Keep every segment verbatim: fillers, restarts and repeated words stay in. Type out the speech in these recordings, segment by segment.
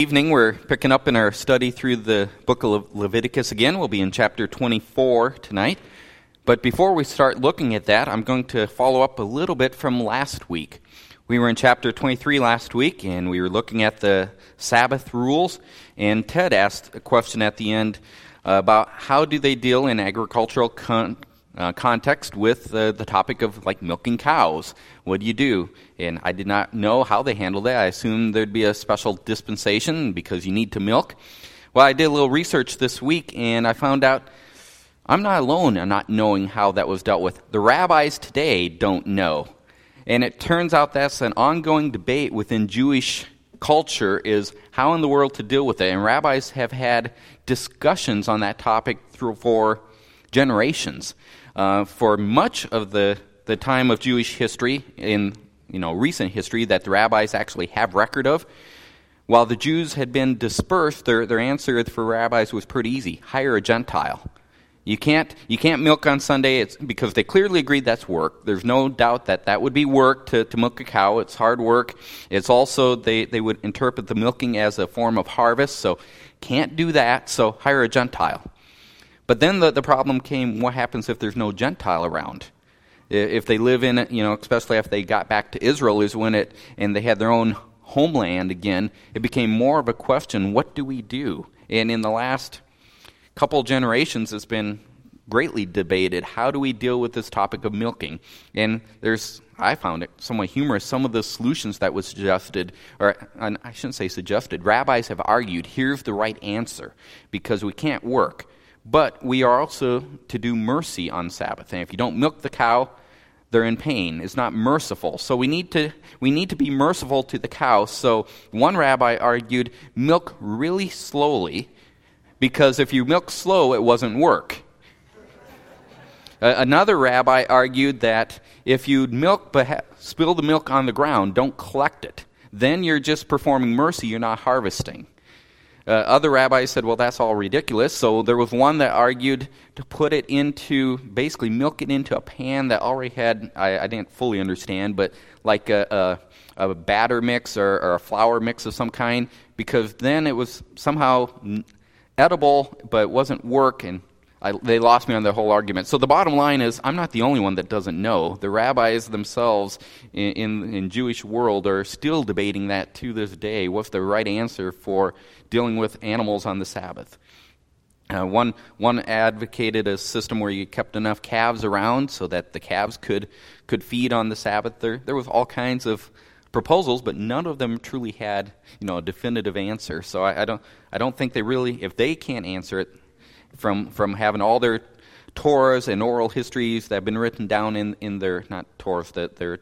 Evening, we're picking up in our study through the book of Leviticus again. We'll be in chapter twenty-four tonight. But before we start looking at that, I'm going to follow up a little bit from last week. We were in chapter twenty-three last week, and we were looking at the Sabbath rules. And Ted asked a question at the end uh, about how do they deal in agricultural con- uh, context with uh, the topic of like milking cows. What do you do? And I did not know how they handled that. I assumed there'd be a special dispensation because you need to milk. Well, I did a little research this week, and I found out I'm not alone in not knowing how that was dealt with. The rabbis today don't know. And it turns out that's an ongoing debate within Jewish culture is how in the world to deal with it. And rabbis have had discussions on that topic through for generations. Uh, for much of the, the time of Jewish history, in you know recent history that the rabbis actually have record of, while the Jews had been dispersed, their, their answer for rabbis was pretty easy: hire a Gentile. You can't you can't milk on Sunday. It's because they clearly agreed that's work. There's no doubt that that would be work to, to milk a cow. It's hard work. It's also, they, they would interpret the milking as a form of harvest, so can't do that, so hire a Gentile. But then the, the problem came, what happens if there's no Gentile around? If they live in it, you know, especially if they got back to Israel, is when it, and they had their own homeland again, it became more of a question, what do we do? And in the last couple generations, it's been greatly debated. How do we deal with this topic of milking? And there's, I found it somewhat humorous, some of the solutions that was suggested, or I shouldn't say suggested, rabbis have argued, here's the right answer, because we can't work. But we are also to do mercy on Sabbath. And if you don't milk the cow, they're in pain. It's not merciful. So we need to we need to be merciful to the cow. So one rabbi argued, milk really slowly, because if you milk slow, it wasn't work. Uh, another rabbi argued that if you milk but ha- spill the milk on the ground, don't collect it. Then you're just performing mercy, you're not harvesting. Uh, other rabbis said, well, that's all ridiculous. So there was one that argued to put it into, basically milk it into a pan that already had, I, I didn't fully understand, but like a, a, a batter mix or, or a flour mix of some kind, because then it was somehow edible, but it wasn't work, and I, they lost me on the whole argument. So the bottom line is, I'm not the only one that doesn't know. The rabbis themselves in, in, in Jewish world are still debating that to this day. What's the right answer for dealing with animals on the Sabbath? Uh, one one advocated a system where you kept enough calves around so that the calves could could feed on the Sabbath. There there was all kinds of proposals, but none of them truly had, you know, a definitive answer. So I, I don't I don't think they really, if they can't answer it from from having all their Torahs and oral histories that have been written down in, in their, not Torahs, that their,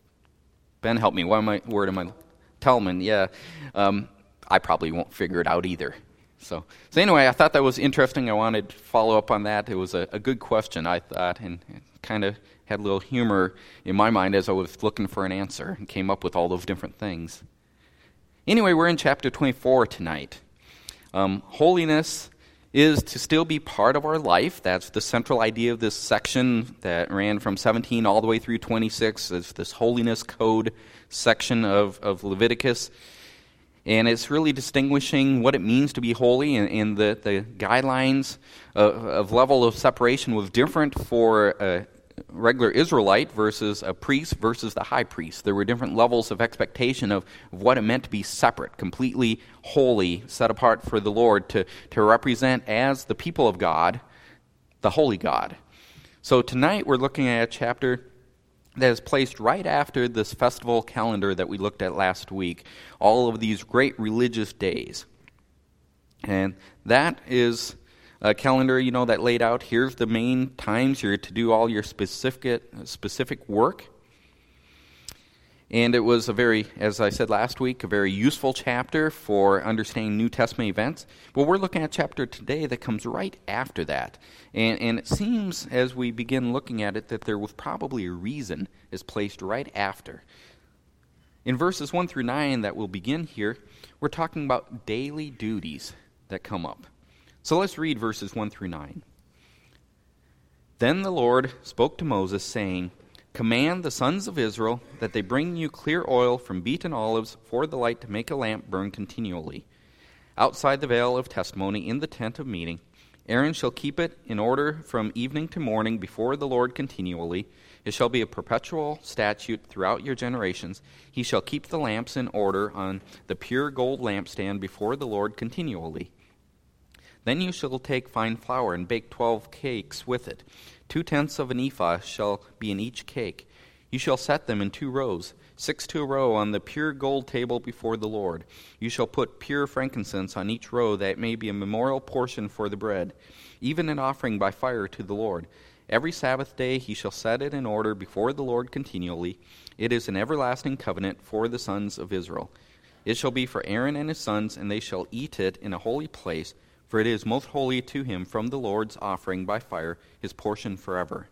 Ben help me, what am I, word am I, Talmud, yeah. Um, I probably won't figure it out either. So, so anyway, I thought that was interesting. I wanted to follow up on that. It was a, a good question, I thought, and kind of had a little humor in my mind as I was looking for an answer and came up with all those different things. Anyway, we're in chapter twenty-four tonight. Um, holiness is to still be part of our life. That's the central idea of this section that ran from seventeen all the way through twenty-six. It's this holiness code section of, of Leviticus. And it's really distinguishing what it means to be holy, and, and the, the guidelines of, of level of separation was different for a regular Israelite versus a priest versus the high priest. There were different levels of expectation of, of what it meant to be separate, completely holy, set apart for the Lord, to, to represent as the people of God, the holy God. So tonight we're looking at a chapter that is placed right after this festival calendar that we looked at last week, all of these great religious days. And that is a calendar, you know, that laid out, here's the main times you're to do all your specific specific work. And it was a very, as I said last week, a very useful chapter for understanding New Testament events. Well, we're looking at a chapter today that comes right after that. And, and it seems, as we begin looking at it, that there was probably a reason is placed right after. In verses one through nine that we'll begin here, we're talking about daily duties that come up. So let's read verses one through nine. Then the Lord spoke to Moses, saying, Command the sons of Israel that they bring you clear oil from beaten olives for the light to make a lamp burn continually. outside the veil of testimony in the tent of meeting. Aaron shall keep it in order from evening to morning before the Lord continually. It shall be a perpetual statute throughout your generations. He shall keep the lamps in order on the pure gold lampstand before the Lord continually. Then you shall take fine flour and bake twelve cakes with it. Two-tenths of an ephah shall be in each cake. You shall set them in two rows, six to a row on the pure gold table before the Lord. You shall put pure frankincense on each row, that it may be a memorial portion for the bread, even an offering by fire to the Lord. Every Sabbath day he shall set it in order before the Lord continually. It is an everlasting covenant for the sons of Israel. It shall be for Aaron and his sons, and they shall eat it in a holy place, for it is most holy to him from the Lord's offering by fire, his portion forever.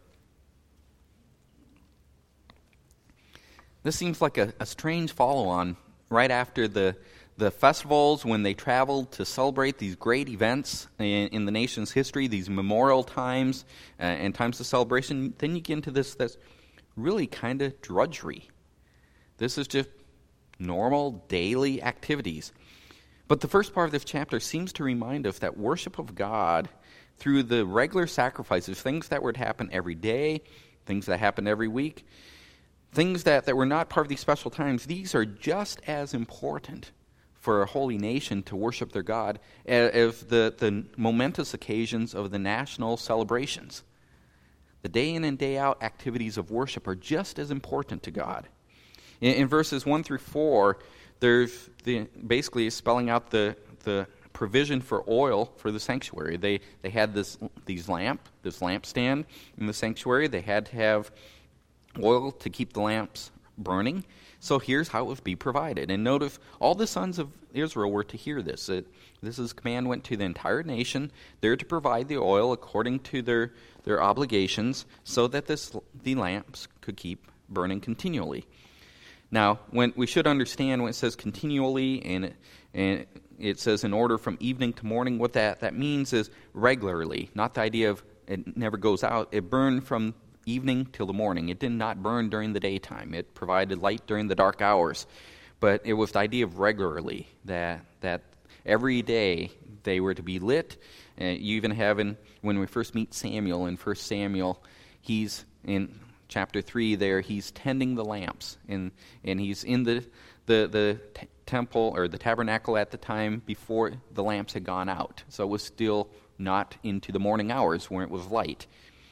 This seems like a, a strange follow-on right after the, the festivals when they traveled to celebrate these great events in, in the nation's history, these memorial times uh, and times of celebration. Then you get into this that's really kind of drudgery. This is just normal daily activities. But the first part of this chapter seems to remind us that worship of God through the regular sacrifices, things that would happen every day, things that happen every week, things that, that were not part of these special times, these are just as important for a holy nation to worship their God as the, the momentous occasions of the national celebrations. The day in and day out activities of worship are just as important to God. In, in verses one through four, there's the, basically spelling out the, the provision for oil for the sanctuary. They they had this these lamp, this lampstand in the sanctuary. They had to have oil to keep the lamps burning. So here's how it would be provided. And notice all the sons of Israel were to hear this. It, this is command went to the entire nation. They're to provide the oil according to their, their obligations so that this the lamps could keep burning continually. Now, when we should understand when it says continually and it, and it says in order from evening to morning, what that, that means is regularly, not the idea of it never goes out. It burned from evening till the morning. It did not burn during the daytime. It provided light during the dark hours. But it was the idea of regularly, that that every day they were to be lit. Uh, you even have in, when we first meet Samuel in First Samuel, he's in chapter three there, he's tending the lamps. And, and he's in the, the, the t- temple or the tabernacle at the time before the lamps had gone out. So it was still not into the morning hours when it was light.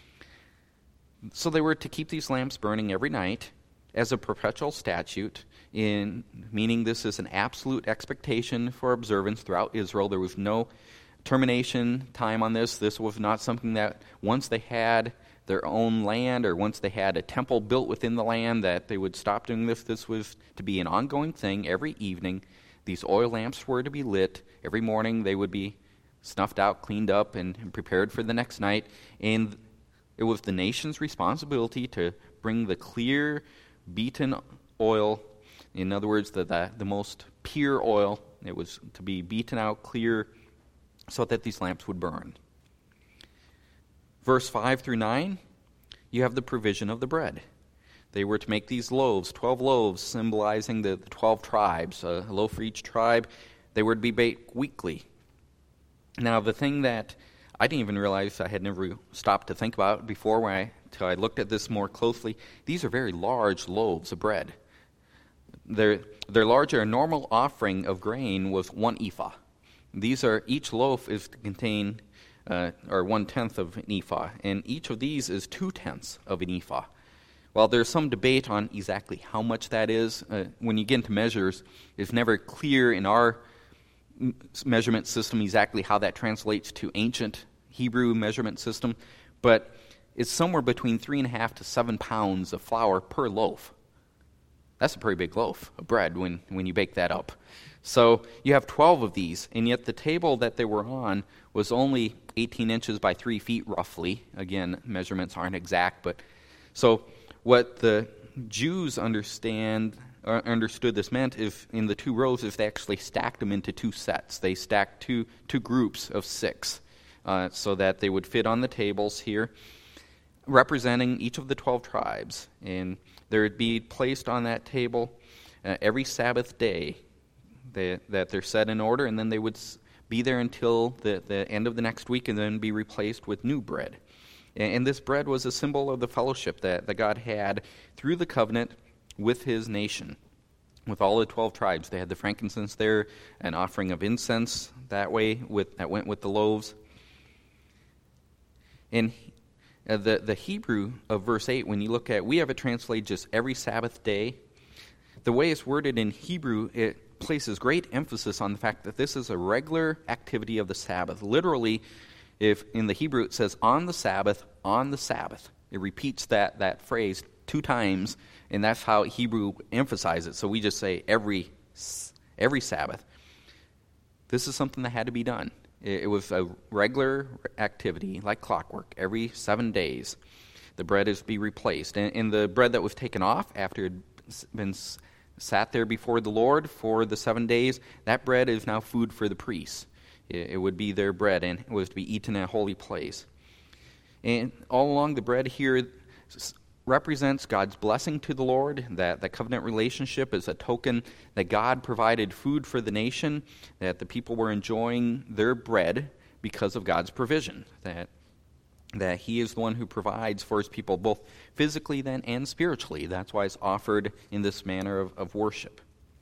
So they were to keep these lamps burning every night as a perpetual statute, in meaning this is an absolute expectation for observance throughout Israel. There was no termination time on this. This was not something that once they had their own land or once they had a temple built within the land that they would stop doing this. This was to be an ongoing thing every evening. These oil lamps were to be lit. Every morning they would be snuffed out, cleaned up, and, and prepared for the next night. And it was the nation's responsibility to bring the clear, beaten oil, in other words, the, the, the most pure oil. It was to be beaten out clear so that these lamps would burn. Verse five through nine, you have the provision of the bread. They were to make these loaves, twelve loaves, symbolizing the, the twelve tribes, a loaf for each tribe. They were to be baked weekly. Now, the thing that I didn't even realize I had never stopped to think about before when I, until I looked at this more closely. These are very large loaves of bread. They're, they're larger. A normal offering of grain was one ephah. These are, each loaf is to contain, uh, or one-tenth of an ephah, and each of these is two-tenths of an ephah. While there's some debate on exactly how much that is, uh, when you get into measures, it's never clear in our measurement system exactly how that translates to ancient Hebrew measurement system, but it's somewhere between three and a half to seven pounds of flour per loaf. That's a pretty big loaf of bread when, when you bake that up. So you have twelve of these, and yet the table that they were on was only eighteen inches by three feet roughly. Again, measurements aren't exact, but so what the Jews understand uh, understood this meant if in the two rows is they actually stacked them into two sets. They stacked two two groups of six. Uh, so that they would fit on the tables here, representing each of the twelve tribes. And there would be placed on that table uh, every Sabbath day they, that they're set in order, and then they would be there until the, the end of the next week and then be replaced with new bread. And, and this bread was a symbol of the fellowship that, that God had through the covenant with his nation, with all the twelve tribes. They had the frankincense there, an offering of incense that way with that went with the loaves. And uh, the, the Hebrew of verse eight, when you look at, we have it translated just every Sabbath day. The way it's worded in Hebrew, it places great emphasis on the fact that this is a regular activity of the Sabbath. Literally, if in the Hebrew it says on the Sabbath, on the Sabbath. It repeats that, that phrase two times, and that's how Hebrew emphasizes it. So we just say every every Sabbath. This is something that had to be done. It, it was a regular activity, like clockwork. Every seven days, the bread is to be replaced. And, and the bread that was taken off after it had been sat there before the Lord for the seven days, that bread is now food for the priests. It, it would be their bread, and it was to be eaten in a holy place. And all along, the bread here represents God's blessing to the Lord, that the covenant relationship is a token that God provided food for the nation, that the people were enjoying their bread because of God's provision, that that he is the one who provides for his people both physically then and spiritually. That's why it's offered in this manner of, of worship.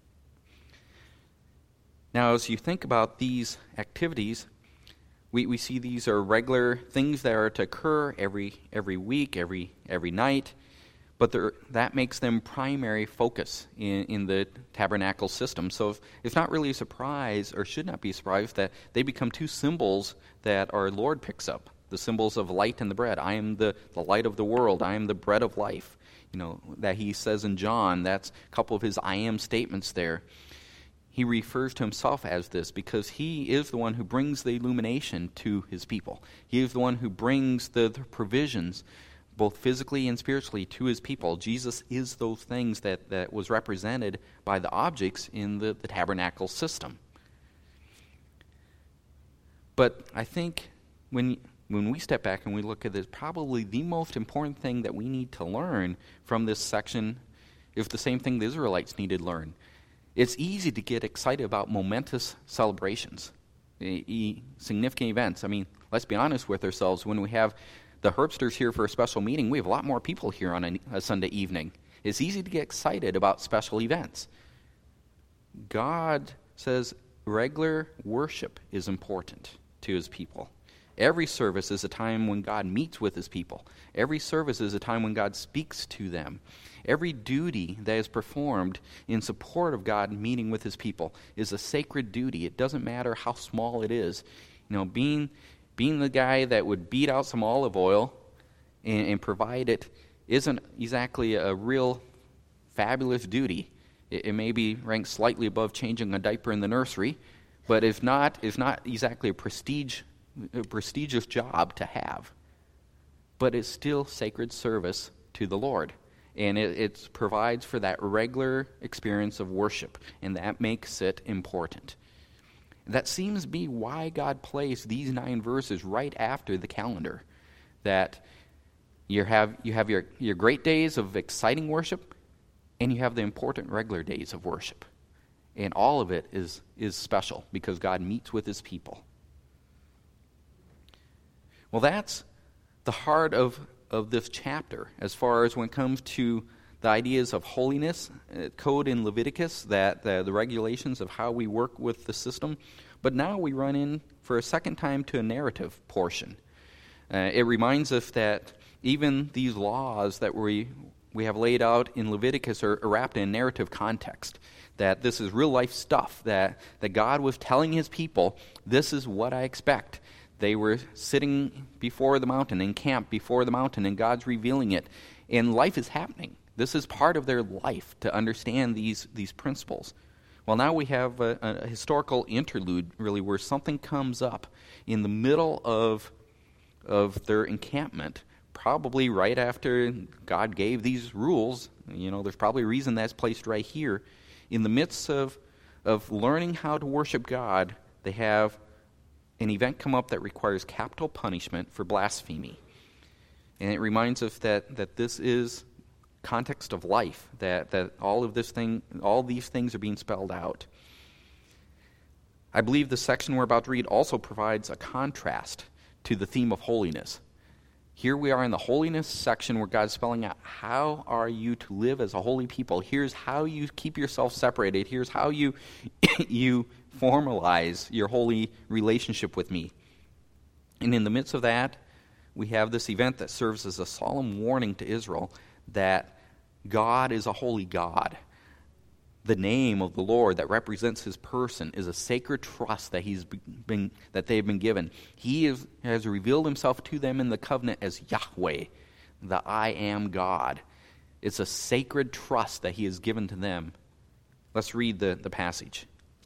Now, as you think about these activities, We we see these are regular things that are to occur every every week, every every night, but that makes them primary focus in, in the tabernacle system. So if, it's not really a surprise, or should not be a surprise, that they become two symbols that our Lord picks up, the symbols of light and the bread. I am the, the light of the world. I am the bread of life. You know, that he says in John, that's a couple of his I am statements there. He refers to himself as this because he is the one who brings the illumination to his people. He is the one who brings the, the provisions, both physically and spiritually, to his people. Jesus is those things that, that was represented by the objects in the, the tabernacle system. But I think when when we step back and we look at this, probably the most important thing that we need to learn from this section is the same thing the Israelites needed to learn. It's easy to get excited about momentous celebrations, e- e- significant events. I mean, let's be honest with ourselves. When we have the Herbsters here for a special meeting, we have a lot more people here on a, a Sunday evening. It's easy to get excited about special events. God says regular worship is important to his people. Every service is a time when God meets with his people. Every service is a time when God speaks to them. Every duty that is performed in support of God meeting with his people is a sacred duty. It doesn't matter how small it is. You know, being being the guy that would beat out some olive oil and, and provide it isn't exactly a real fabulous duty. It, it may be ranked slightly above changing a diaper in the nursery, but it's not it's not exactly a prestige a prestigious job to have. But it's still sacred service to the Lord. And it, it provides for that regular experience of worship, and that makes it important. That seems to be why God placed these nine verses right after the calendar. That you have you have your, your great days of exciting worship, and you have the important regular days of worship. And all of it is, is special because God meets with his people. Well, that's the heart of, of this chapter as far as when it comes to the ideas of holiness, uh, code in Leviticus, that the, the regulations of how we work with the system. But now we run in for a second time to a narrative portion. Uh, it reminds us that even these laws that we we have laid out in Leviticus are, are wrapped in a narrative context, that this is real life stuff, that, that God was telling his people, this is what I expect. They were sitting before the mountain, encamped before the mountain, and God's revealing it. And life is happening. This is part of their life to understand these, these principles. Well, now we have a, a historical interlude, really, where something comes up in the middle of, of their encampment, probably right after God gave these rules. You know, there's probably a reason that's placed right here. In the midst of, of learning how to worship God, they have an event come up that requires capital punishment for blasphemy. And it reminds us that, that this is context of life, that, that all of this thing, all these things are being spelled out. I believe the section we're about to read also provides a contrast to the theme of holiness. Here we are in the holiness section where God's spelling out how are you to live as a holy people. Here's how you keep yourself separated. Here's how you you formalize your holy relationship with me. And in the midst of that, we have this event that serves as a solemn warning to Israel that God is a holy God. The name of the Lord that represents his person is a sacred trust that he's been that they've been given. He is, has revealed himself to them in the covenant as Yahweh, the I am God. It's a sacred trust that he has given to them. Let's read the, the passage.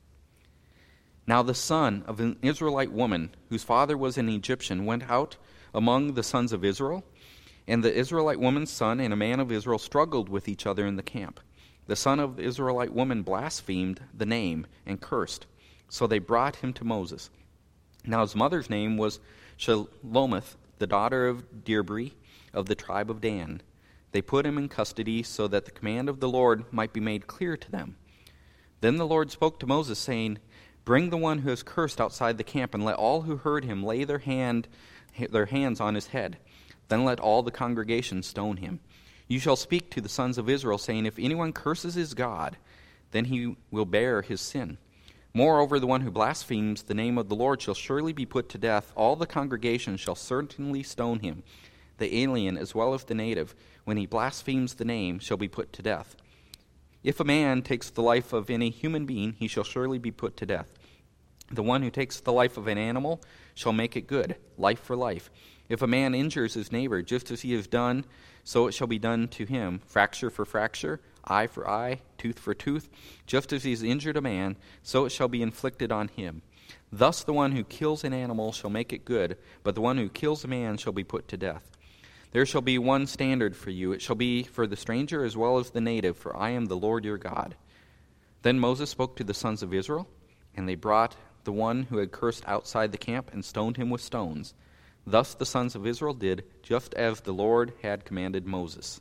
Now the son of an Israelite woman, whose father was an Egyptian, went out among the sons of Israel, and the Israelite woman's son and a man of Israel struggled with each other in the camp. The son of the Israelite woman blasphemed the name and cursed. So they brought him to Moses. Now his mother's name was Shelomith, the daughter of Dibri of the tribe of Dan. They put him in custody so that the command of the Lord might be made clear to them. Then the Lord spoke to Moses, saying, Bring the one who is cursed outside the camp, and let all who heard him lay their hand, their hands on his head. Then let all the congregation stone him. You shall speak to the sons of Israel, saying, If anyone curses his God, then he will bear his sin. Moreover, the one who blasphemes the name of the Lord shall surely be put to death. All the congregation shall certainly stone him. The alien as well as the native, when he blasphemes the name, shall be put to death. If a man takes the life of any human being, he shall surely be put to death. The one who takes the life of an animal shall make it good, life for life. If a man injures his neighbor, just as he has done, so it shall be done to him, fracture for fracture, eye for eye, tooth for tooth. Just as he has injured a man, so it shall be inflicted on him. Thus the one who kills an animal shall make it good, but the one who kills a man shall be put to death. There shall be one standard for you. It shall be for the stranger as well as the native, for I am the Lord your God. Then Moses spoke to the sons of Israel, and they brought the one who had cursed outside the camp and stoned him with stones. Thus the sons of Israel did, just as the Lord had commanded Moses.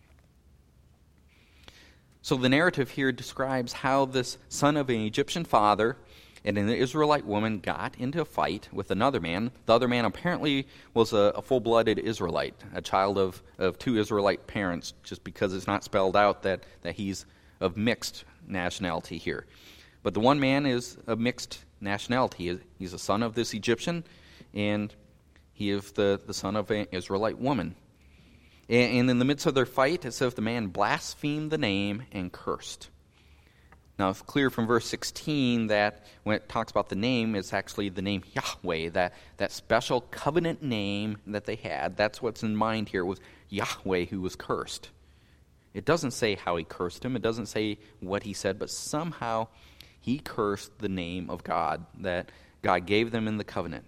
So the narrative here describes how this son of an Egyptian father and an Israelite woman got into a fight with another man. The other man apparently was a, a full-blooded Israelite, a child of, of two Israelite parents, just because it's not spelled out that, that he's of mixed nationality here. But the one man is of mixed nationality. He's a son of this Egyptian, and he is the, the son of an Israelite woman. And, and in the midst of their fight, it says the man blasphemed the name and cursed. Now, it's clear from verse sixteen that when it talks about the name, it's actually the name Yahweh, that, that special covenant name that they had. That's what's in mind here, was Yahweh who was cursed. It doesn't say how he cursed him. It doesn't say what he said, but somehow he cursed the name of God that God gave them in the covenant.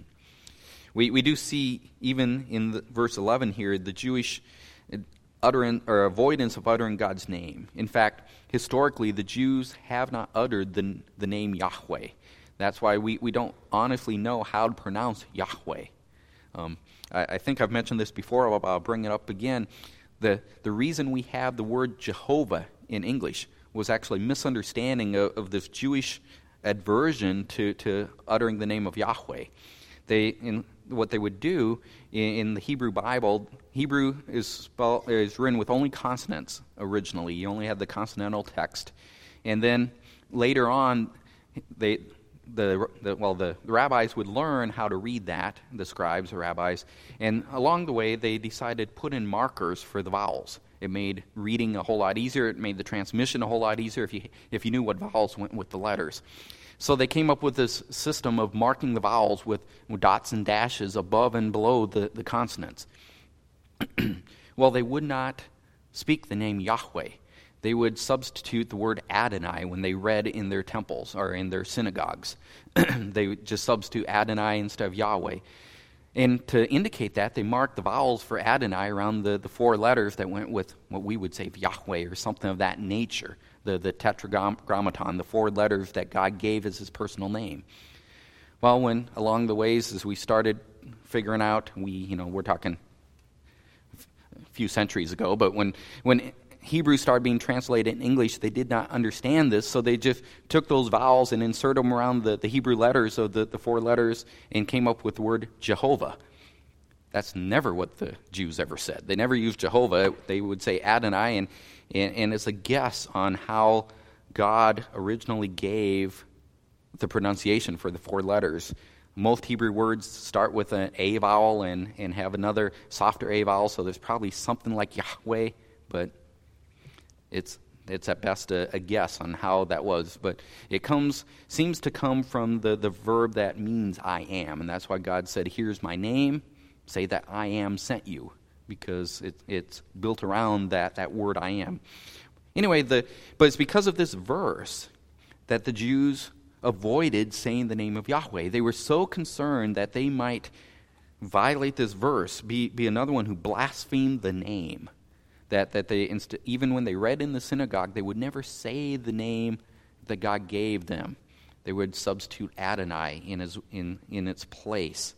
we we do see, even in the, verse eleven here, the Jewish utterance or avoidance of uttering God's name. In fact, historically, the Jews have not uttered the, the name Yahweh. That's why we, we don't honestly know how to pronounce Yahweh. Um, I, I think I've mentioned this before, but I'll bring it up again. The, the reason we have the word Jehovah in English was actually misunderstanding of, of this Jewish aversion to, to uttering the name of Yahweh. They in what they would do in, in the Hebrew Bible, Hebrew is spelled, is written with only consonants originally. You only had the consonantal text, and then later on, they the, the well the, the rabbis would learn how to read that. The scribes, the rabbis, and along the way they decided to put in markers for the vowels. It made reading a whole lot easier. It made the transmission a whole lot easier if you if you knew what vowels went with the letters. So they came up with this system of marking the vowels with, with dots and dashes above and below the, the consonants. Well, they would not speak the name Yahweh. They would substitute the word Adonai when they read in their temples or in their synagogues. They would just substitute Adonai instead of Yahweh. And to indicate that, they marked the vowels for Adonai around the, the four letters that went with what we would say Yahweh or something of that nature, the, the tetragrammaton, the four letters that God gave as his personal name. Well, when along the ways as we started figuring out, we, you know, we're talking a few centuries ago, but when, when Hebrew started being translated in English, they did not understand this, so they just took those vowels and inserted them around the, the Hebrew letters of the, the four letters and came up with the word Jehovah. That's never what the Jews ever said. They never used Jehovah. They would say Adonai, and, and, and it's a guess on how God originally gave the pronunciation for the four letters. Most Hebrew words start with an A vowel and, and have another softer A vowel, so there's probably something like Yahweh, but it's it's at best a, a guess on how that was. But it comes seems to come from the, the verb that means I am, and that's why God said, here's my name, say that I am sent you, because it, it's built around that, that word I am. Anyway, the but it's because of this verse that the Jews avoided saying the name of Yahweh. They were so concerned that they might violate this verse, be, be another one who blasphemed the name, that, that they, inst- even when they read in the synagogue, they would never say the name that God gave them. They would substitute Adonai in, his, in, in its place.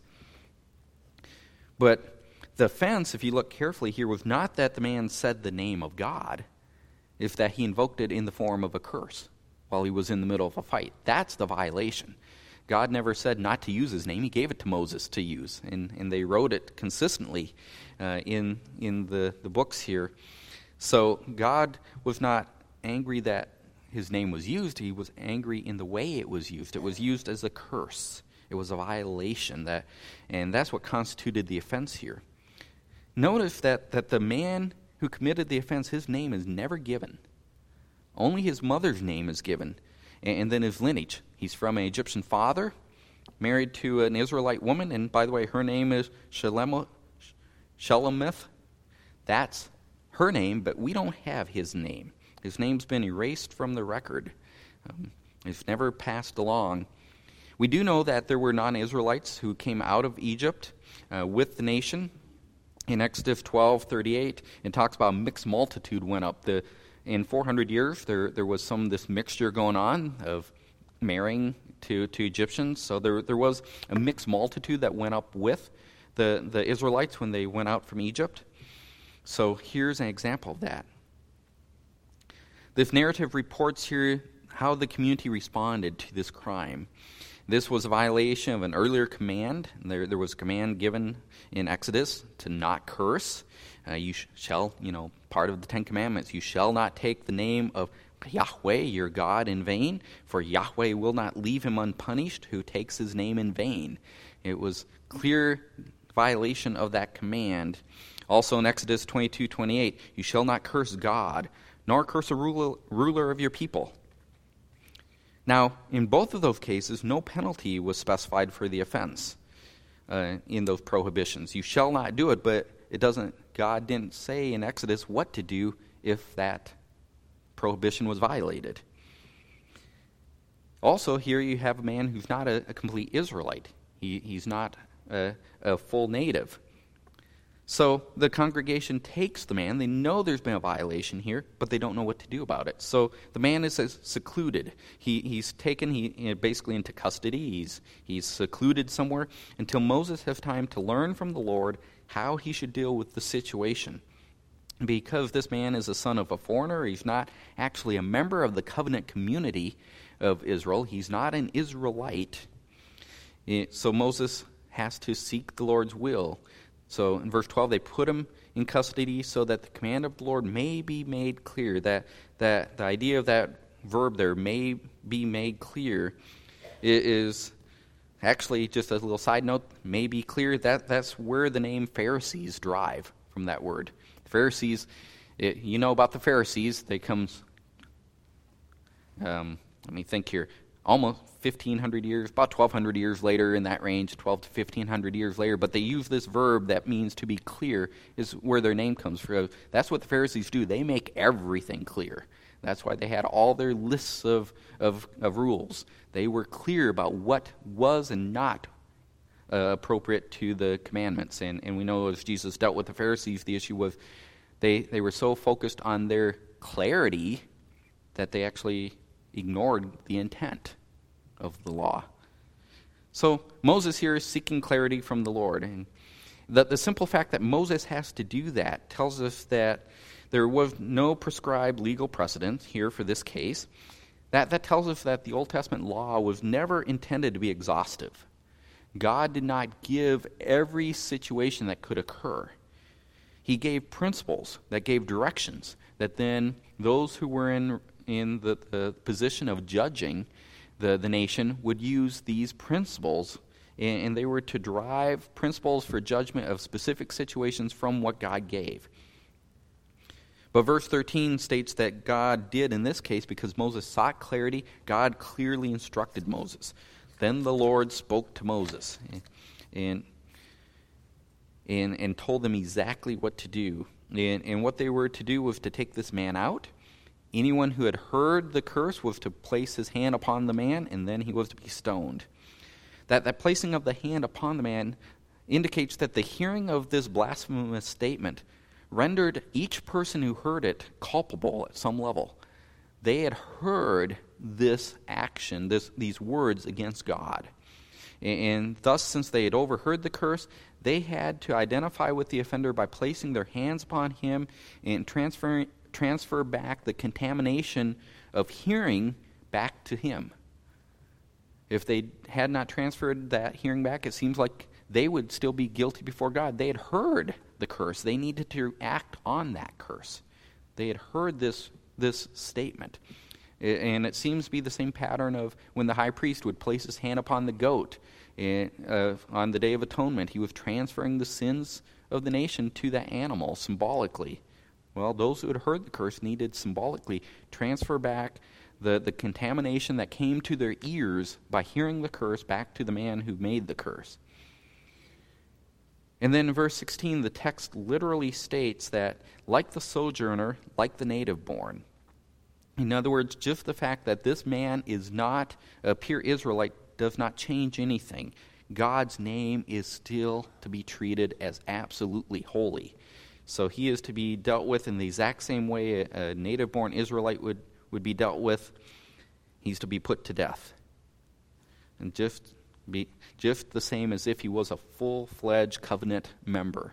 But the offense, if you look carefully here, was not that the man said the name of God, it's that he invoked it in the form of a curse while he was in the middle of a fight. That's the violation. God never said not to use his name. He gave it to Moses to use, and, and they wrote it consistently uh, in in the, the books here. So God was not angry that his name was used. He was angry in the way it was used. It was used as a curse. It was a violation, that, and that's what constituted the offense here. Notice that, that the man who committed the offense, his name is never given. Only his mother's name is given, and then his lineage. He's from an Egyptian father, married to an Israelite woman, and by the way, her name is Shelomith. That's her name, but we don't have his name. His name's been erased from the record. Um, it's never passed along. We do know that there were non-Israelites who came out of Egypt uh, with the nation. In Exodus twelve thirty-eight, it talks about a mixed multitude went up. The In four hundred years, there there was some this mixture going on of marrying to, to Egyptians. So there there was a mixed multitude that went up with the, the Israelites when they went out from Egypt. So here's an example of that. This narrative reports here how the community responded to this crime. This was a violation of an earlier command. There, there was a command given in Exodus to not curse. Uh, you sh- shall, you know, part of the Ten Commandments, you shall not take the name of Yahweh, your God, in vain, for Yahweh will not leave him unpunished who takes his name in vain. It was clear violation of that command. Also in Exodus twenty-two twenty-eight, you shall not curse God, nor curse a ruler, ruler of your people. Now, in both of those cases, no penalty was specified for the offense uh, in those prohibitions. You shall not do it, but it doesn't. God didn't say in Exodus what to do if that prohibition was violated. Also, here you have a man who's not a, a complete Israelite. He, he's not a, a full native. So the congregation takes the man. They know there's been a violation here, but they don't know what to do about it. So the man is secluded. He, he's taken he, basically into custody. He's, he's secluded somewhere until Moses has time to learn from the Lord how he should deal with the situation. Because this man is a son of a foreigner, he's not actually a member of the covenant community of Israel. He's not an Israelite. So Moses has to seek the Lord's will. So in verse twelve, they put him in custody so that the command of the Lord may be made clear. That, that the idea of that verb there, may be made clear, is actually, just as a little side note, may be clear, that, that's where the name Pharisees derive from that word. Pharisees, it, you know about the Pharisees, they come, um, let me think here, almost fifteen hundred years, about twelve hundred years later, in that range, twelve to fifteen hundred years later, but they use this verb that means to be clear, is where their name comes from. That's what the Pharisees do. They make everything clear. That's why they had all their lists of, of, of rules. They were clear about what was and not uh, appropriate to the commandments. And, and we know as Jesus dealt with the Pharisees, the issue was they, they were so focused on their clarity that they actually ignored the intent of the law. So Moses here is seeking clarity from the Lord. And the, the simple fact that Moses has to do that tells us that There was no prescribed legal precedent here for this case. That, that tells us that the Old Testament law was never intended to be exhaustive. God did not give every situation that could occur. He gave principles that gave directions that then those who were in, in the, the position of judging the, the nation would use these principles, and, and they were to derive principles for judgment of specific situations from what God gave. But verse thirteen states that God did in this case because Moses sought clarity. God clearly instructed Moses. Then the Lord spoke to Moses and and, and told them exactly what to do. And, and what they were to do was to take this man out. Anyone who had heard the curse was to place his hand upon the man, and then he was to be stoned. That, that placing of the hand upon the man indicates that the hearing of this blasphemous statement rendered each person who heard it culpable at some level. They had heard this action, this, these words against God. And, and thus, since they had overheard the curse, they had to identify with the offender by placing their hands upon him and transfer, transfer back the contamination of hearing back to him. If they had not transferred that hearing back, it seems like they would still be guilty before God. They had heard the curse. They needed to act on that curse. They had heard this, this statement. And it seems to be the same pattern of when the high priest would place his hand upon the goat and, uh, on the Day of Atonement. He was transferring the sins of the nation to that animal symbolically. Well, those who had heard the curse needed symbolically transfer back the, the contamination that came to their ears by hearing the curse back to the man who made the curse. And then in verse sixteen, the text literally states that, like the sojourner, like the native born. In other words, just the fact that this man is not a pure Israelite does not change anything. God's name is still to be treated as absolutely holy. So he is to be dealt with in the exact same way a, a native-born Israelite would, would be dealt with. He's to be put to death. And just... be just the same as if he was a full-fledged covenant member.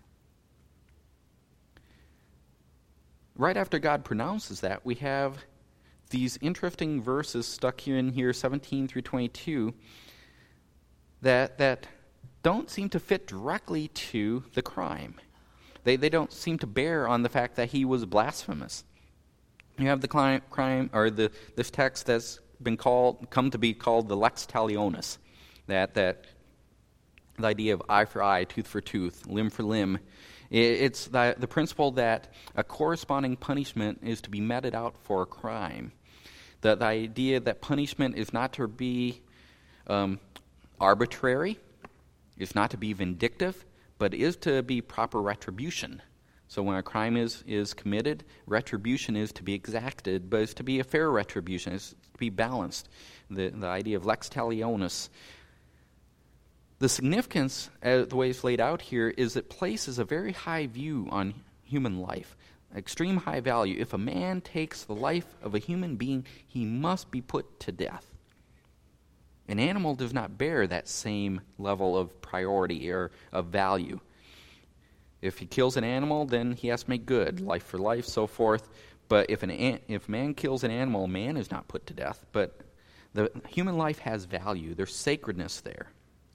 Right after God pronounces that, we have these interesting verses stuck here in here, seventeen through twenty-two, that that don't seem to fit directly to the crime. They they don't seem to bear on the fact that he was blasphemous. You have the crime, crime or the this text that's been called come to be called the lex talionis. That that the idea of eye for eye, tooth for tooth, limb for limb. It's the, the principle that a corresponding punishment is to be meted out for a crime. The, the idea that punishment is not to be um, arbitrary, is not to be vindictive, but is to be proper retribution. So when a crime is, is committed, retribution is to be exacted, but it's to be a fair retribution, it's to be balanced. The, the idea of lex talionis. The significance, uh, the way it's laid out here, is it places a very high view on human life, extreme high value. If a man takes the life of a human being, he must be put to death. An animal does not bear that same level of priority or of value. If he kills an animal, then he has to make good, life for life, so forth. But if an if man kills an animal, man is not put to death. But the human life has value. There's sacredness there.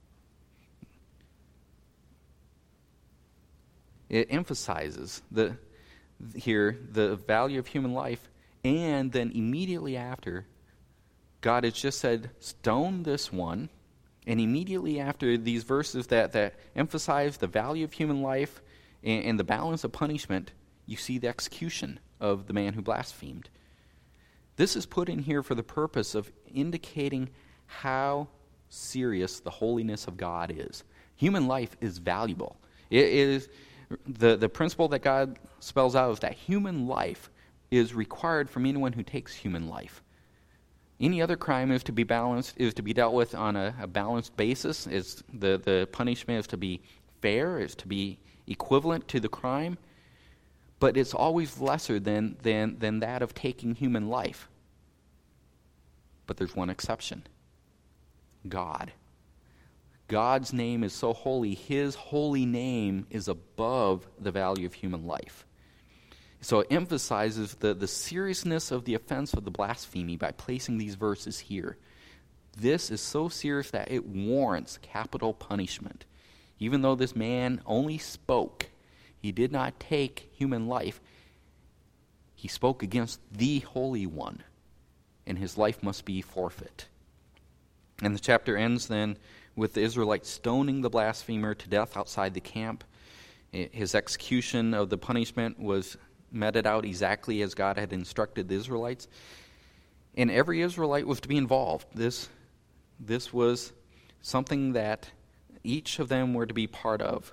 It emphasizes the here the value of human life, and then immediately after, God has just said, stone this one, and immediately after these verses that, that emphasize the value of human life and, and the balance of punishment, you see the execution of the man who blasphemed. This is put in here for the purpose of indicating how serious the holiness of God is. Human life is valuable. It is... The, the principle that God spells out is that human life is required from anyone who takes human life. Any other crime is to be balanced, is to be dealt with on a, a balanced basis. Is the, the punishment is to be fair, is to be equivalent to the crime, but it's always lesser than, than, than that of taking human life. But there's one exception. God. God's name is so holy, his holy name is above the value of human life. So it emphasizes the, the seriousness of the offense of the blasphemy by placing these verses here. This is so serious that it warrants capital punishment. Even though this man only spoke, he did not take human life. He spoke against the Holy One, and his life must be forfeit. And the chapter ends then with the Israelites stoning the blasphemer to death outside the camp. His execution of the punishment was meted out exactly as God had instructed the Israelites. And every Israelite was to be involved. This, this was something that each of them were to be part of.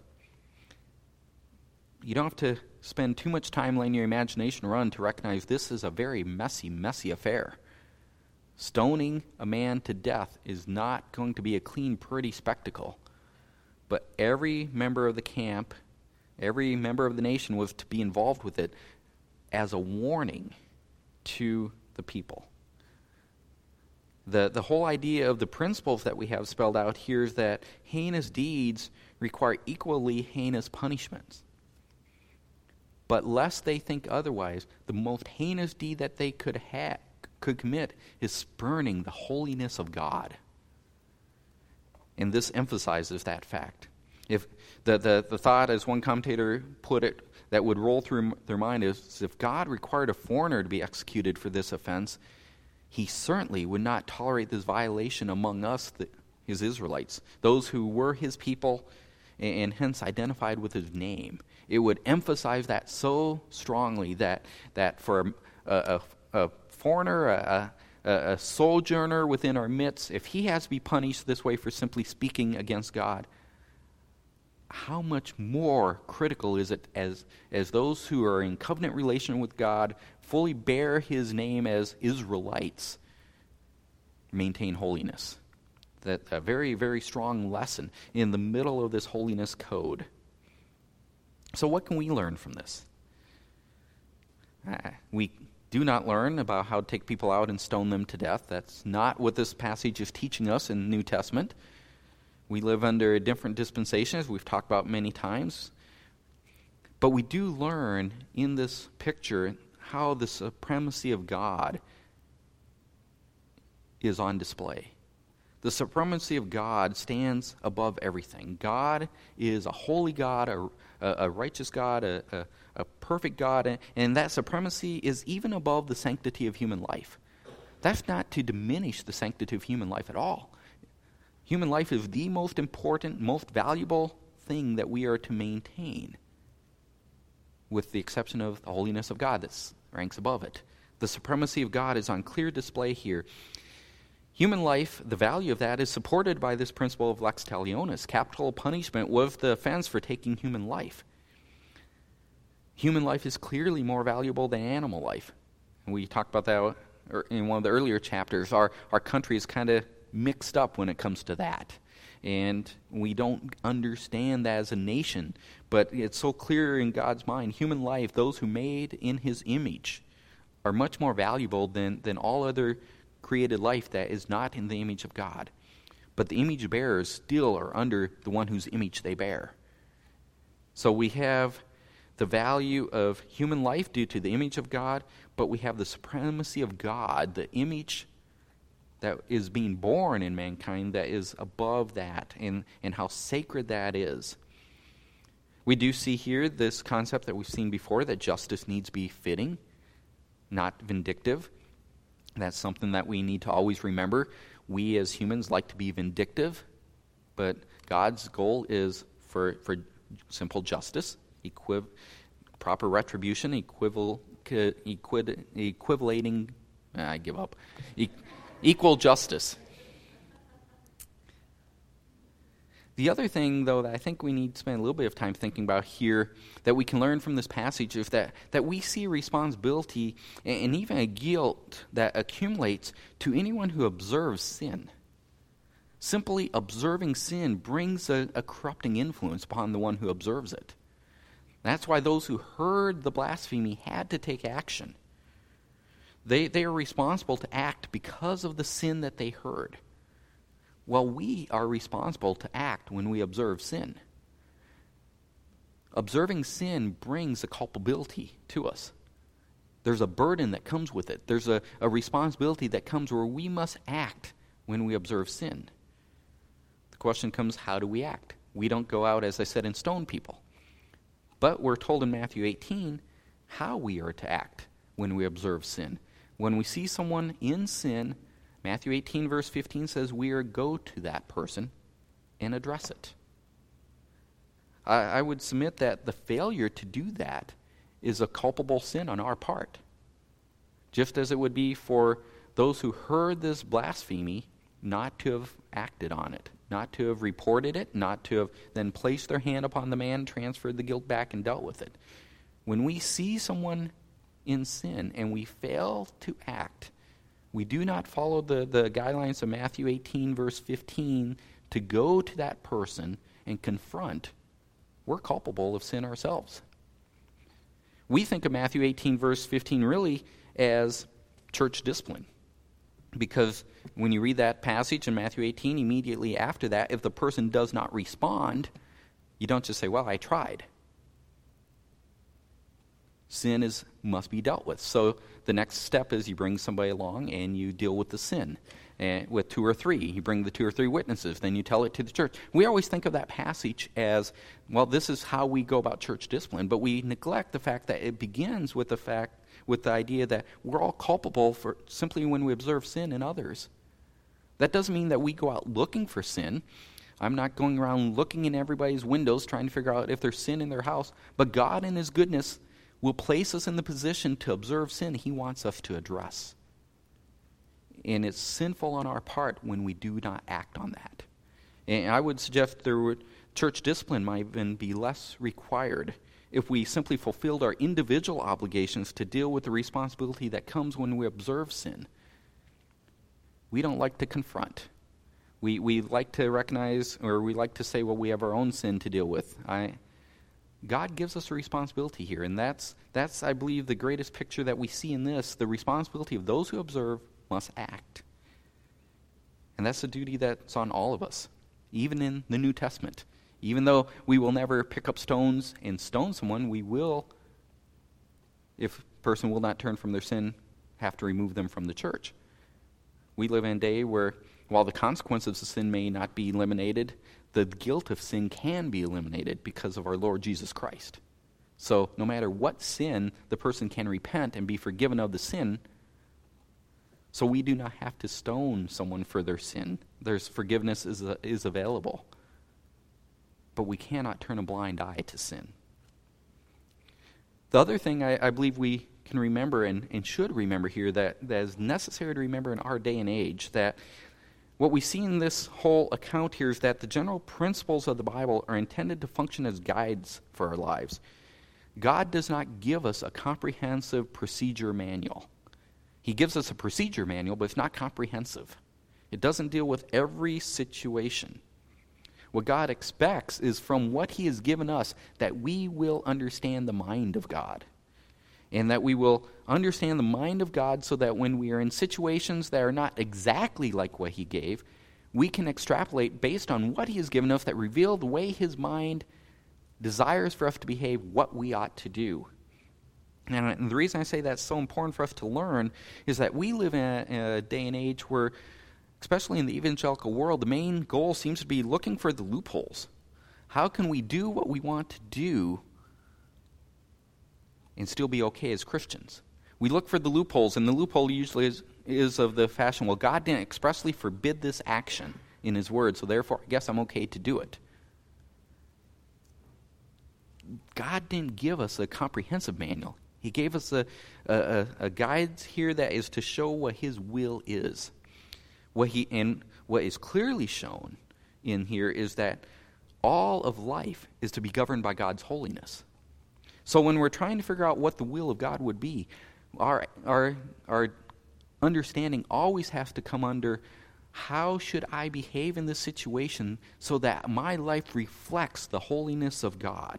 You don't have to spend too much time letting your imagination run to recognize this is a very messy, messy affair. Stoning a man to death is not going to be a clean, pretty spectacle. But every member of the camp, every member of the nation was to be involved with it as a warning to the people. The, the whole idea of the principles that we have spelled out here is that heinous deeds require equally heinous punishments. But lest they think otherwise, the most heinous deed that they could have, could commit is spurning the holiness of God. And this emphasizes that fact. If the, the, the thought, as one commentator put it, that would roll through their mind is, if God required a foreigner to be executed for this offense, he certainly would not tolerate this violation among us, the, his Israelites, those who were his people and, and hence identified with his name. It would emphasize that so strongly that, that for a, a, a foreigner, a, a, a sojourner within our midst, if he has to be punished this way for simply speaking against God, how much more critical is it as, as those who are in covenant relation with God fully bear his name as Israelites maintain holiness? That a very, very strong lesson in the middle of this holiness code. So what can we learn from this? Uh, we do not learn about how to take people out and stone them to death. That's not what this passage is teaching us in the New Testament. We live under a different dispensation, as we've talked about many times. But we do learn in this picture how the supremacy of God is on display. The supremacy of God stands above everything. God is a holy God, a, a, a righteous God, a, a, a perfect God, and that supremacy is even above the sanctity of human life. That's not to diminish the sanctity of human life at all. Human life is the most important, most valuable thing that we are to maintain, with the exception of the holiness of God that ranks above it. The supremacy of God is on clear display here. Human life, the value of that is supported by this principle of lex talionis. Capital punishment was the offense for taking human life. Human life is clearly more valuable than animal life. And we talked about that in one of the earlier chapters. Our, our country is kind of mixed up when it comes to that. And we don't understand that as a nation. But it's so clear in God's mind. Human life, those who made in his image, are much more valuable than, than all other created life that is not in the image of God. But the image bearers still are under the one whose image they bear. So we have the value of human life due to the image of God, but we have the supremacy of God, the image that is being born in mankind that is above that, and, and how sacred that is. We do see here this concept that we've seen before, that justice needs to be fitting, not vindictive. That's something that we need to always remember. We as humans like to be vindictive, but God's goal is for, for simple justice, equiv- proper retribution, equival, equid, equivalating, I give up, e- equal justice. The other thing, though, that I think we need to spend a little bit of time thinking about here that we can learn from this passage is that, that we see a responsibility and, and even a guilt that accumulates to anyone who observes sin. Simply observing sin brings a, a corrupting influence upon the one who observes it. That's why those who heard the blasphemy had to take action. They, they are responsible to act because of the sin that they heard. Well, we are responsible to act when we observe sin. Observing sin brings a culpability to us. There's a burden that comes with it. There's a, a responsibility that comes where we must act when we observe sin. The question comes, how do we act? We don't go out, as I said, and stone people. But we're told in Matthew eighteen how we are to act when we observe sin. When we see someone in sin, Matthew eighteen verse fifteen says we are to go to that person and address it. I, I would submit that the failure to do that is a culpable sin on our part. Just as it would be for those who heard this blasphemy not to have acted on it, not to have reported it, not to have then placed their hand upon the man, transferred the guilt back, and dealt with it. When we see someone in sin and we fail to act, we do not follow the, the guidelines of Matthew eighteen, verse fifteen, to go to that person and confront, we're culpable of sin ourselves. We think of Matthew eighteen, verse fifteen, really as church discipline. Because when you read that passage in Matthew eighteen, immediately after that, if the person does not respond, you don't just say, well, I tried. Sin is must be dealt with. So the next step is you bring somebody along and you deal with the sin. And with two or three, you bring the two or three witnesses, then you tell it to the church. We always think of that passage as, well, this is how we go about church discipline, but we neglect the fact that it begins with the fact, with the idea that we're all culpable for simply when we observe sin in others. That doesn't mean that we go out looking for sin. I'm not going around looking in everybody's windows trying to figure out if there's sin in their house, but God in His goodness will place us in the position to observe sin He wants us to address. And it's sinful on our part when we do not act on that. And I would suggest there would, church discipline might even be less required if we simply fulfilled our individual obligations to deal with the responsibility that comes when we observe sin. We don't like to confront. We we like to recognize, or we like to say, well, we have our own sin to deal with. I, God gives us a responsibility here, and that's, that's, I believe, the greatest picture that we see in this. The responsibility of those who observe must act. And that's a duty that's on all of us, even in the New Testament. Even though we will never pick up stones and stone someone, we will, if a person will not turn from their sin, have to remove them from the church. We live in a day where, while the consequences of sin may not be eliminated, the guilt of sin can be eliminated because of our Lord Jesus Christ. So no matter what sin, the person can repent and be forgiven of the sin. So we do not have to stone someone for their sin. There's forgiveness is, uh, is available. But we cannot turn a blind eye to sin. The other thing I, I believe we can remember and, and should remember here that, that is necessary to remember in our day and age, that what we see in this whole account here is that the general principles of the Bible are intended to function as guides for our lives. God does not give us a comprehensive procedure manual. He gives us a procedure manual, but it's not comprehensive. It doesn't deal with every situation. What God expects is from what He has given us that we will understand the mind of God. And that we will understand the mind of God so that when we are in situations that are not exactly like what He gave, we can extrapolate based on what He has given us that reveal the way His mind desires for us to behave, what we ought to do. And the reason I say that's so important for us to learn is that we live in a, a day and age where, especially in the evangelical world, the main goal seems to be looking for the loopholes. How can we do what we want to do and still be okay as Christians? We look for the loopholes, and the loophole usually is, is of the fashion, well, God didn't expressly forbid this action in His Word, so therefore I guess I'm okay to do it. God didn't give us a comprehensive manual. He gave us a, a, a guide here that is to show what His will is. What he and what is clearly shown in here is that all of life is to be governed by God's holiness. So when we're trying to figure out what the will of God would be, our our our understanding always has to come under, how should I behave in this situation so that my life reflects the holiness of God?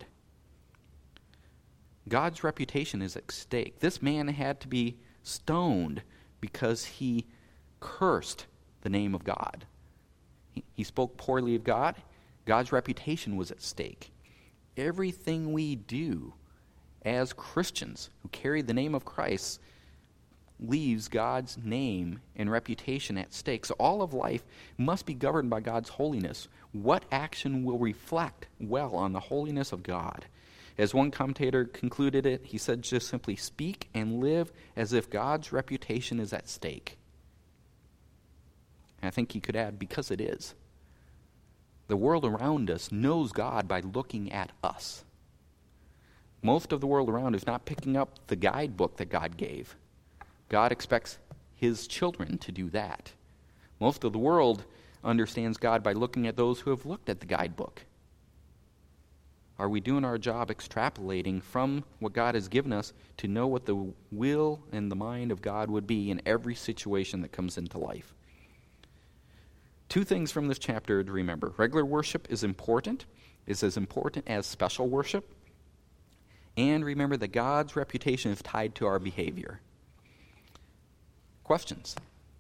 God's reputation is at stake. This man had to be stoned because he cursed the name of God. He, he spoke poorly of God. God's reputation was at stake. everything we do as Christians who carry the name of Christ leaves God's name and reputation at stake. So all of life must be governed by God's holiness. What action will reflect well on the holiness of God? As one commentator concluded it, he said just simply, speak and live as if God's reputation is at stake. And I think he could add, because it is. The world around us knows God by looking at us. Most of the world around is not picking up the guidebook that God gave. God expects his children to do that. Most of the world understands God by looking at those who have looked at the guidebook. Are we doing our job extrapolating from what God has given us to know what the will and the mind of God would be in every situation that comes into life? Two things from this chapter to remember. Regular worship is important. It's as important as special worship. And remember that God's reputation is tied to our behavior. Questions?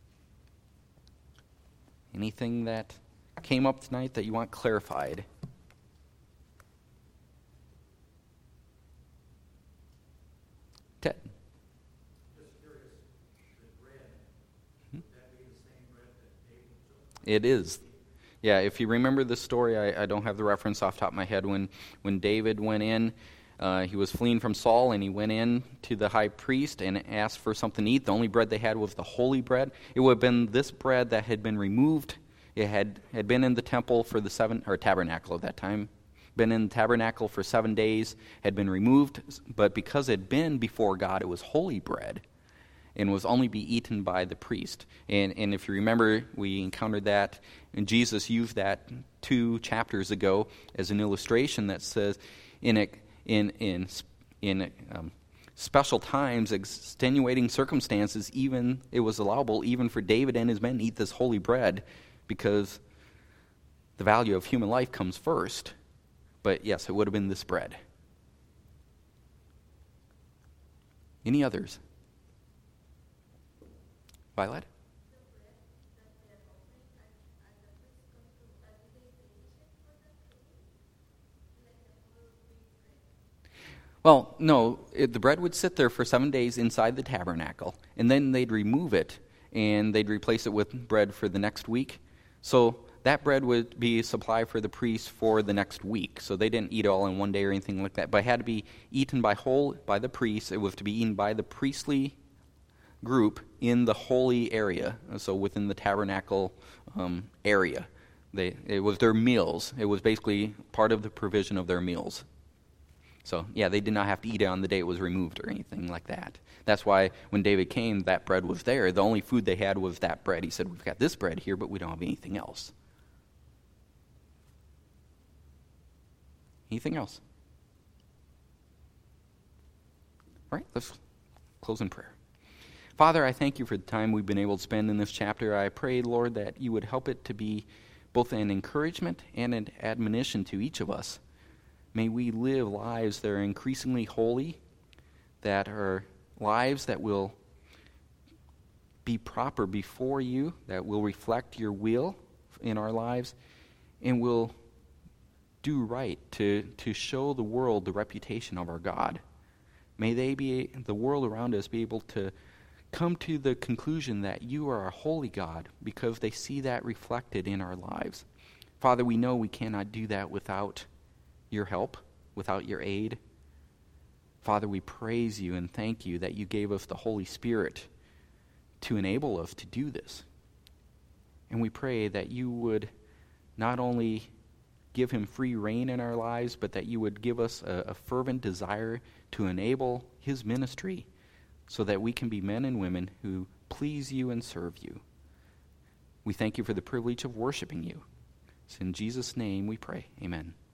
Anything that came up tonight that you want clarified? Ted? Just curious, the bread, Hmm? would that be the same bread that David took? It is. Yeah, if you remember the story, I, I don't have the reference off the top of my head. When, when David went in, Uh, he was fleeing from Saul, and he went in to the high priest and asked for something to eat. The only bread they had was the holy bread. It would have been this bread that had been removed. It had, had been in the temple for the seven, or tabernacle at that time, been in the tabernacle for seven days, had been removed, but because it had been before God, it was holy bread, and was only be eaten by the priest. And, and if you remember, we encountered that, and Jesus used that two chapters ago as an illustration that says, in a In in in um, special times, extenuating circumstances, even it was allowable even for David and his men to eat this holy bread, because the value of human life comes first. But yes, it would have been this bread. Any others? Violet? Well, no, it, the bread would sit there for seven days inside the tabernacle, and then they'd remove it, and they'd replace it with bread for the next week. So that bread would be a supply for the priests for the next week. So they didn't eat it all in one day or anything like that, but it had to be eaten by whole by the priests. It was to be eaten by the priestly group in the holy area, so within the tabernacle um, area. They, it was their meals. It was basically part of the provision of their meals. So, yeah, they did not have to eat it on the day it was removed or anything like that. That's why when David came, that bread was there. The only food they had was that bread. He said, we've got this bread here, but we don't have anything else. Anything else? All right, let's close in prayer. Father, I thank you for the time we've been able to spend in this chapter. I pray, Lord, that you would help it to be both an encouragement and an admonition to each of us. May we live lives that are increasingly holy, that are lives that will be proper before you, that will reflect your will in our lives, and will do right to, to show the world the reputation of our God. May they be, the world around us, be able to come to the conclusion that you are a holy God, because they see that reflected in our lives. Father, we know we cannot do that without your help, without your aid. Father, we praise you and thank you that you gave us the Holy Spirit to enable us to do this. And we pray that you would not only give him free reign in our lives, but that you would give us a, a fervent desire to enable his ministry so that we can be men and women who please you and serve you. We thank you for the privilege of worshiping you. It's in Jesus' name we pray. Amen.